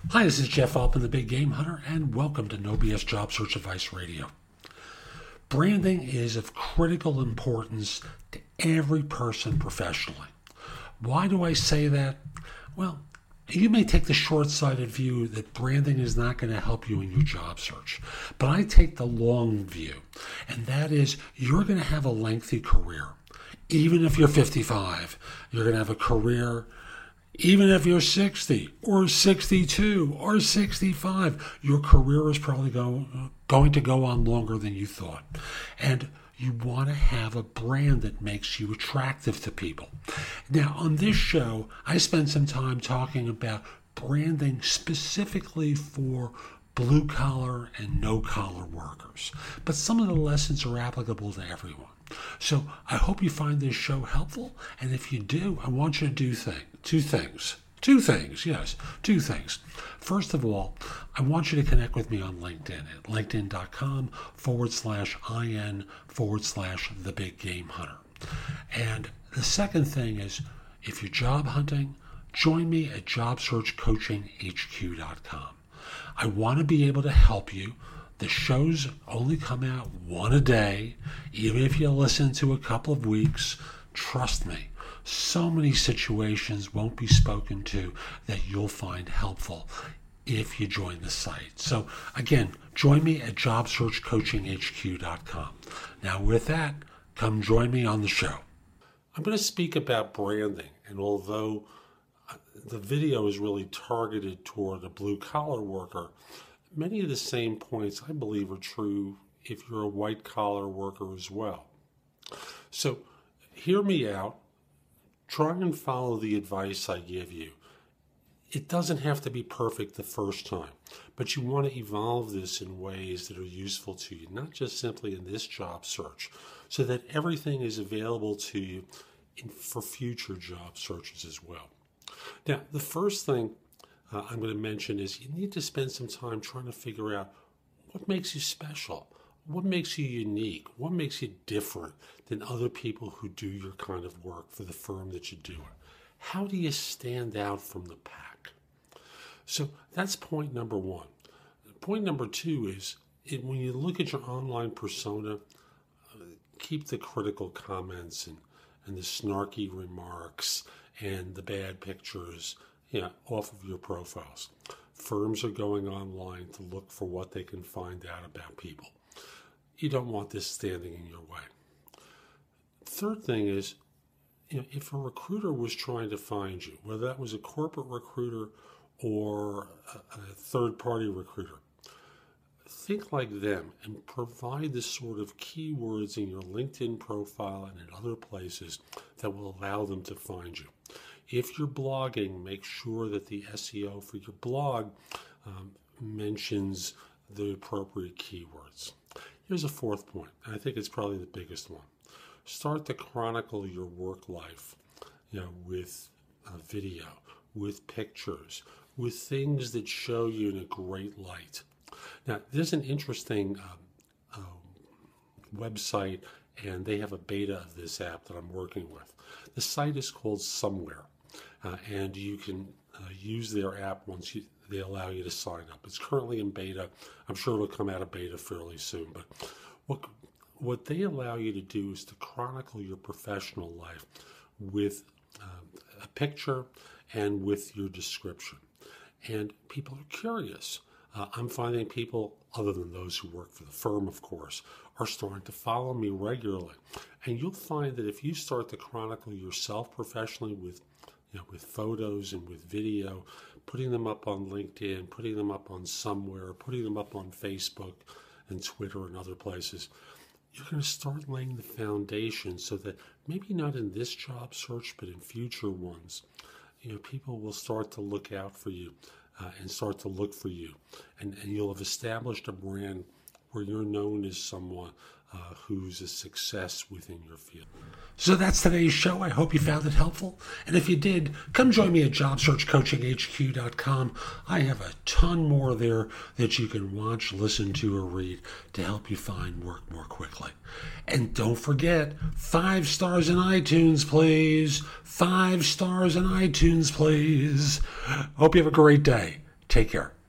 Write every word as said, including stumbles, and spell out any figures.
Hi, this is Jeff Altman, the Big Game Hunter, and welcome to No B S Job Search Advice Radio. Branding is of critical importance to every person professionally. Why do I say that? Well, you may take the short-sighted view that branding is not going to help you in your job search, but I take the long view, and that is you're going to have a lengthy career. Even if you're fifty-five, you're going to have a career. Even if you're sixty or sixty-two or sixty-five, your career is probably go, going to go on longer than you thought. And you want to have a brand that makes you attractive to people. Now, on this show, I spend some time talking about branding specifically for blue-collar and no-collar workers. But some of the lessons are applicable to everyone. So I hope you find this show helpful, and if you do, I want you to do thing, two things. Two things, yes, two things. First of all, I want you to connect with me on LinkedIn at linkedin.com forward slash IN forward slash the Big Game Hunter. And the second thing is, if you're job hunting, join me at job search coaching h q dot com. I want to be able to help you. The shows only come out one a day. Even if you listen to a couple of weeks, trust me, so many situations won't be spoken to that you'll find helpful if you join the site. So again, join me at job search coaching h q dot com. Now with that, come join me on the show. I'm going to speak about branding, and although the video is really targeted toward a blue-collar worker, many of the same points, I believe, are true if you're a white-collar worker as well. So hear me out. Try and follow the advice I give you. It doesn't have to be perfect the first time, but you want to evolve this in ways that are useful to you, not just simply in this job search, so that everything is available to you in, for future job searches as well. Now, the first thing uh, I'm going to mention is you need to spend some time trying to figure out what makes you special. What makes you unique? What makes you different than other people who do your kind of work for the firm that you do it? How do you stand out from the pack? So that's point number one. Point number two is it, when you look at your online persona, uh, keep the critical comments and, and the snarky remarks and the bad pictures you know, off of your profiles. Firms are going online to look for what they can find out about people. You don't want this standing in your way. Third thing is, you know, if a recruiter was trying to find you, whether that was a corporate recruiter or a, a third-party recruiter, think like them and provide the sort of keywords in your LinkedIn profile and in other places that will allow them to find you. If you're blogging, make sure that the S E O for your blog um, mentions the appropriate keywords. Here's a fourth point, and I think it's probably the biggest one. Start to chronicle your work life, you know, with a video, with pictures, with things that show you in a great light. Now, there's an interesting um, uh, website, and they have a beta of this app that I'm working with. The site is called Somewhere, uh, and you can uh, use their app once you they allow you to sign up. It's currently in beta. I'm sure it'll come out of beta fairly soon. But what what they allow you to do is to chronicle your professional life with um, a picture and with your description. And people are curious. Uh, I'm finding people, other than those who work for the firm, of course, are starting to follow me regularly. And you'll find that if you start to chronicle yourself professionally with You know, with photos and with video, putting them up on LinkedIn, putting them up on Somewhere, putting them up on Facebook and Twitter and other places, you're going to start laying the foundation so that maybe not in this job search, but in future ones, you know, people will start to look out for you uh, and start to look for you. And, and you'll have established a brand where you're known as someone uh, who's a success within your field. So that's today's show. I hope you found it helpful. And if you did, come join me at job search coaching h q dot com. I have a ton more there that you can watch, listen to, or read to help you find work more quickly. And don't forget, five stars in iTunes, please. Five stars in iTunes, please. Hope you have a great day. Take care.